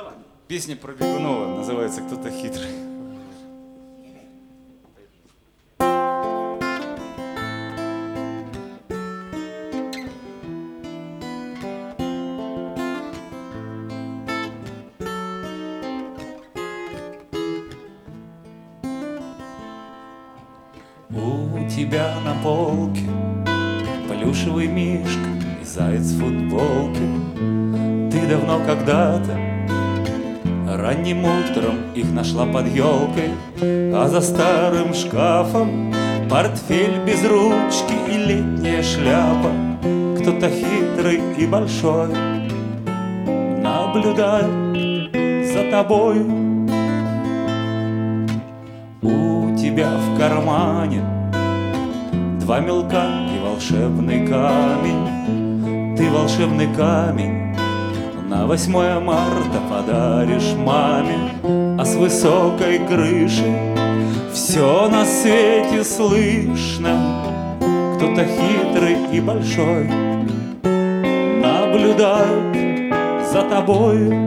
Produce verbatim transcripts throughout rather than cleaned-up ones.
Песня про Бегунова, называется «Кто-то хитрый». У тебя на полке плюшевый мишка и заяц в футболке. Ты давно когда-то ранним утром их нашла под елкой, а за старым шкафом портфель без ручки и летняя шляпа. Кто-то хитрый и большой наблюдает за тобой. У тебя в кармане два мелка и волшебный камень. Ты волшебный камень на восьмое марта подаришь маме, а с высокой крыши все на свете слышно. Кто-то хитрый и большой наблюдает за тобой.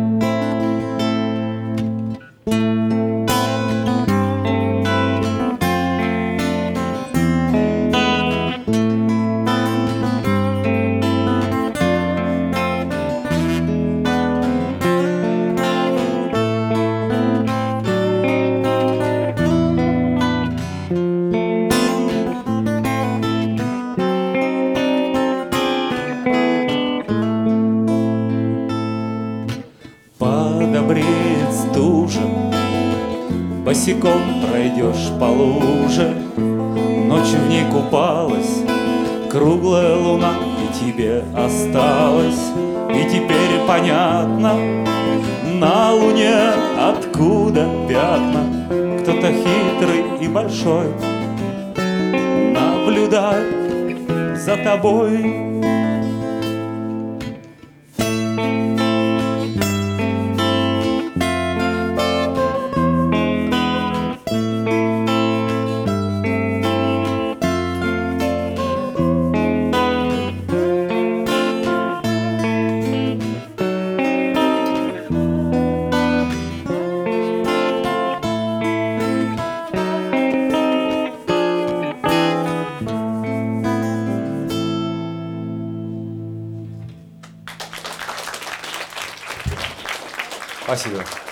Подобреет стужа, босиком пройдешь по луже. Ночью в ней купалась круглая луна, и тебе осталось. И теперь понятно на луне, откуда пятна. Кто-то хитрый и большой наблюдает за тобой. Спасибо.